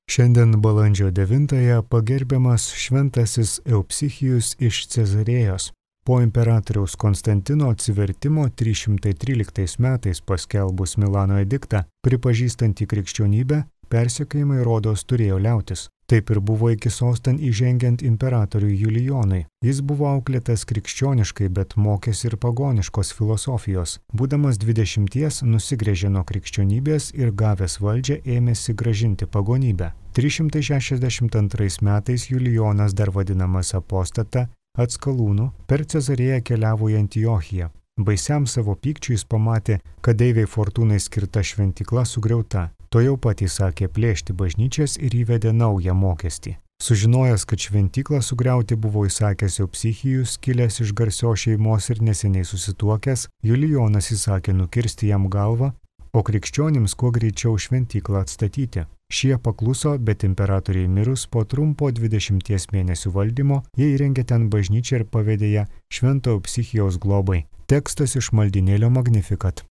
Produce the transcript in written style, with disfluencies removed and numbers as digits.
Šiandien balandžio 9-ąją pagerbiamas šventasis Eupsichijus iš Cezarėjos. Po imperatoriaus Konstantino atsivertimo 313 metais paskelbus Milano ediktą, pripažįstantį krikščionybę, persekiojimai Rodos turėjo liautis. Taip ir buvo iki sostan įžengiant imperatoriui Julijonui. Jis buvo auklėtas krikščioniškai, bet mokėsi ir pagoniškos filosofijos. Būdamas 20, nusigręžė nuo krikščionybės ir gavęs valdžią ėmėsi grąžinti pagonybę. 362 metais Julijonas, dar vadinamas apostata, Atskalūnų, per Cezarėją keliavo į Antiochiją. Baisiam savo pykčiui jis pamatė, kad deivei Fortūnai skirta šventykla sugriauta. Tuojau pat įsakė plėšti bažnyčias ir įvedė naują mokestį. Sužinojęs, kad šventyklą sugriauti buvo įsakęs Eupsichijus, kilęs iš garsios šeimos ir neseniai susituokęs, Julijonas įsakė nukirsti jam galvą, o krikščionims kuo greičiau šventyklą atstatyti. Šie pakluso, bet imperatoriai mirus po trumpo 20 mėnesių valdymo, jie įrengė ten bažnyčią ir pavedė ją Švento Eupsichijaus globai. Tekstas iš maldynėlio Magnificat.